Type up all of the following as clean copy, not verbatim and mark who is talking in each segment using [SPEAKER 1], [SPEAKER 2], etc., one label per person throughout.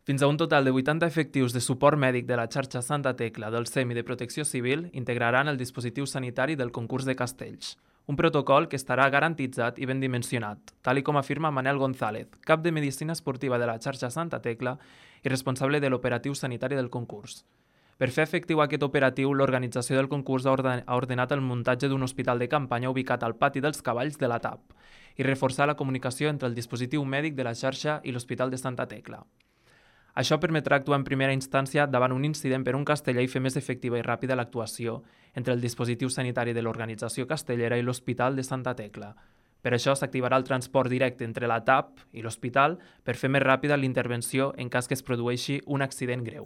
[SPEAKER 1] Fins a un total de 80 efectius de suport mèdic de la xarxa Santa Tecla del SEM i de Protecció Civil integraran el dispositiu sanitari del concurs de Castells, un protocol que estarà garantitzat i ben dimensionat, tal com afirma Manel González, cap de Medicina Esportiva de la xarxa Santa Tecla i responsable de l'operatiu sanitari del concurs. Per fer efectiu aquest operatiu, l'organització del concurs ha ordenat el muntatge d'un hospital de campanya ubicat al pati dels cavalls de la TAP i reforçar la comunicació entre el dispositiu mèdic de la xarxa i l'Hospital de Santa Tecla. Això permetrà actuar en primera instància davant un incident per un casteller i fer més efectiva i ràpida l'actuació entre el dispositiu sanitari de l'organització castellera i l'Hospital de Santa Tecla. Per això s'activarà el transport directe entre la TAP i l'hospital per fer més ràpida l'intervenció en cas que es produeixi un accident greu.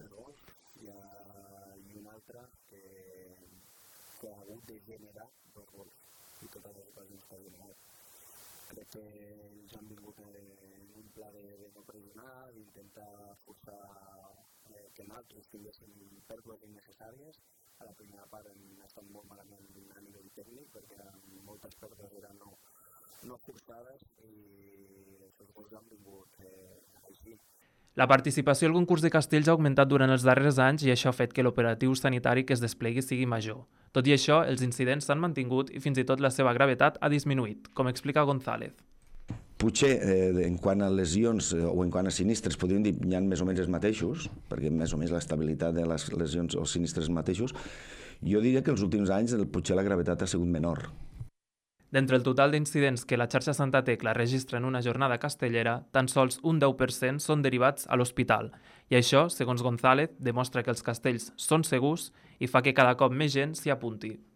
[SPEAKER 2] I un altre que ha hagut de generar dos gols i totes les ocasions que ha generat. Crec que ells han vingut en un pla de no pressionar, d'intentar forçar que nosaltres tinguéssim pèrdues innecessàries. A la primera part hem estat molt malament a nivell tècnic perquè moltes pèrdues eren no forçades i els gols han vingut així.
[SPEAKER 1] La participació al concurs de castells ha augmentat durant els darrers anys i això ha fet que l'operatiu sanitari que es desplegui sigui major. Tot i això, els incidents s'han mantingut i fins i tot la seva gravetat ha disminuït, com explica González.
[SPEAKER 3] Potser en quant a lesions o en quant a sinistres podríem dir hi ha més o menys els mateixos, perquè més o menys l'estabilitat de les lesions o sinistres mateixos. Jo diria que els últims anys potser la gravetat ha sigut menor.
[SPEAKER 1] D'entre el total d'incidents que la xarxa Santa Tecla registra en una jornada castellera, tan sols un 10% són derivats a l'hospital. I això, segons González, demostra que els castells són segurs i fa que cada cop més gent s'hi apunti.